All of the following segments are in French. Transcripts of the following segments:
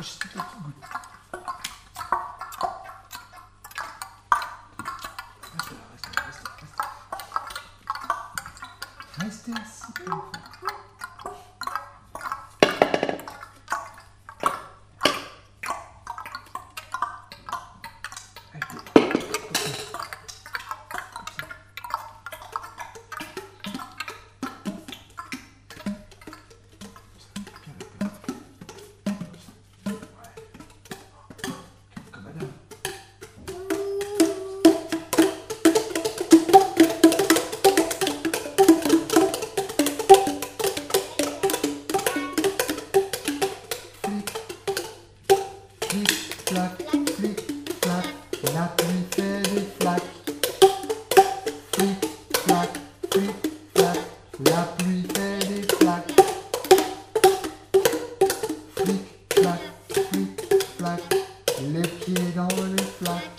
juste une petite goutte. Restez assis. Flac, flic, flac, la pluie fait des flaques. Flic, flac, flic, flac, la pluie fait des flaques. Flic, flac, flic, flac, les pieds dans les flaques.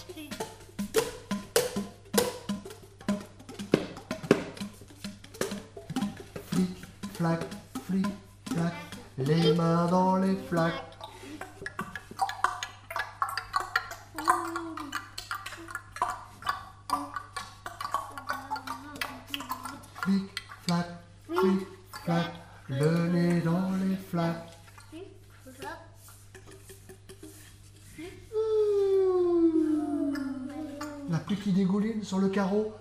Flic, flac, flic, flac, les mains dans les flaques. Flic, flac, flic, flac, le nez dans les flaques. La pluie qui dégouline sur le carreau.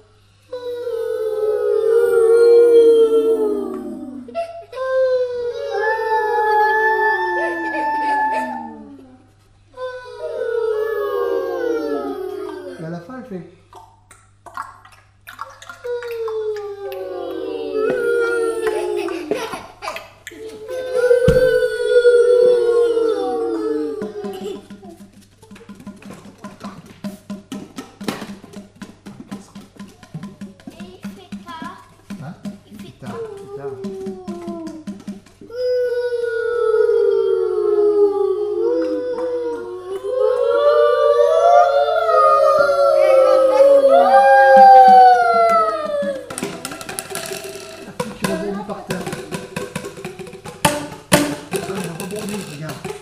Et à la fin, elle fait... Hein? Guitare, guitare. La pluie qui rebondit par terre. Elle rebondit, regarde.